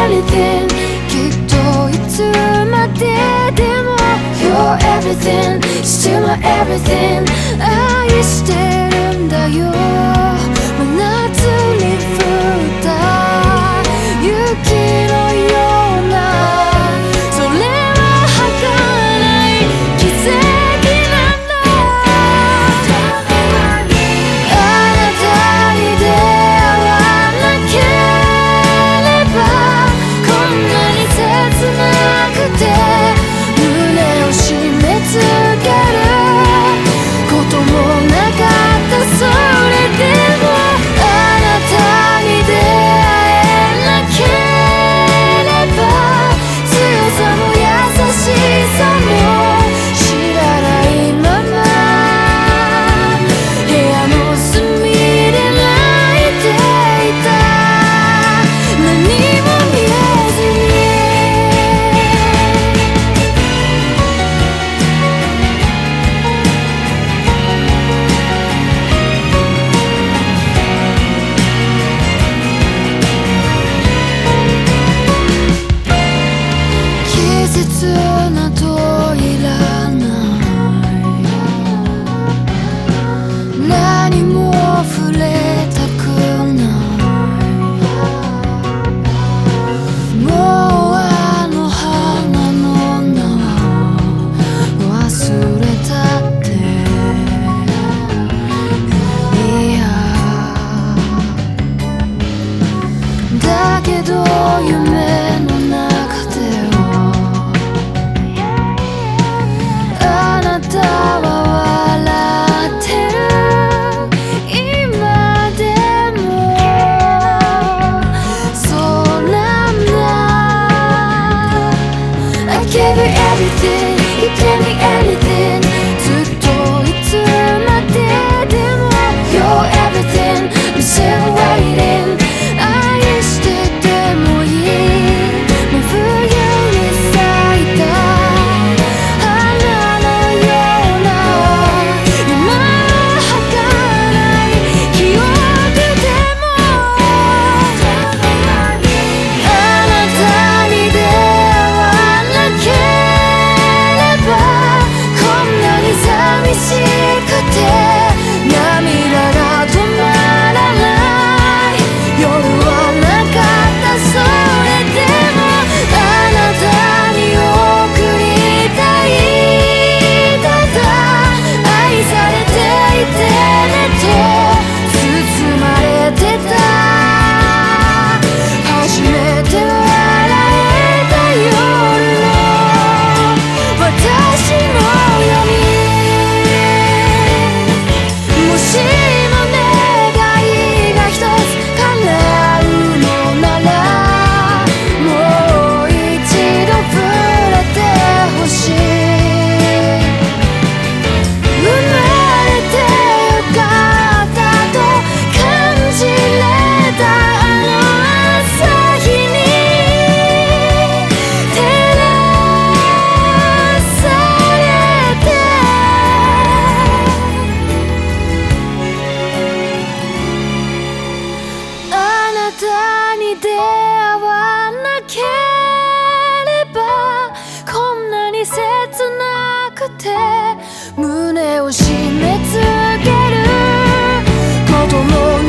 anything きっといつまででも You're everything Still my everything 愛してるんだよ真夏に降った雪のようなそれは儚い奇跡なんだあなたに出会わなければこんなに切なくて胸を締め付けることもなかったそれでもあなたに出会えなければ強さも優しさも知らないまま部屋の隅で泣いていた何も見えずに季節などいらない何も触れたくないもうあの花の名は忘れたっていやだけど夢の中ではあなたは笑ってる今でもそうなんだ I gave you everything You gave me anything ずっといつまででも You're everything I'm still waiting 愛しててもいい真冬に咲いた花のような今は儚い記憶でもあなたに出会わなければこんなに寂しくて涙が止まらない夜はなかったそれでもあなたに送りたいただ愛されていてねと包まれてた初めて笑えた夜の私の闇もしも願いが一つ叶うのならもう一度触れてほしい生まれてよかったと感じれたあの朝日に照らされてあなたに出会わなければこんなに切なくて胸を締め付けることも